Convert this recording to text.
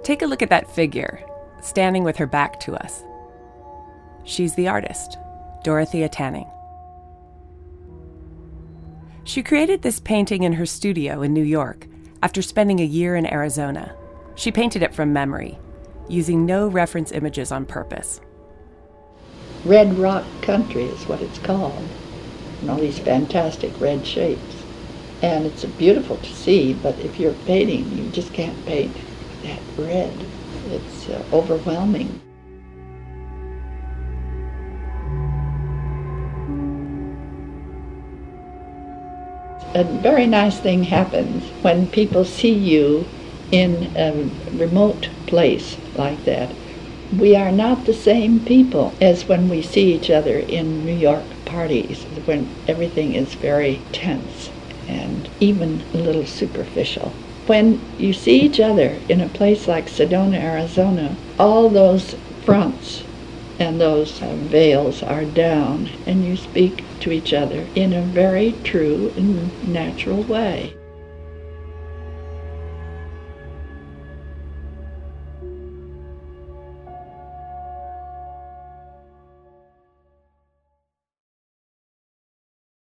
Take a look at that figure, standing with her back to us. She's the artist, Dorothea Tanning. She created this painting in her studio in New York after spending a year in Arizona. She painted it from memory, using no reference images on purpose. Red rock country is what it's called, and all these fantastic red shapes. And it's beautiful to see, but if you're painting, you just can't paint that red. It's overwhelming. A very nice thing happens when people see you in a remote place like that. We are not the same people as when we see each other in New York parties, when everything is very tense and even a little superficial. When you see each other in a place like Sedona, Arizona, all those fronts and those veils are down, and you speak to each other in a very true and natural way.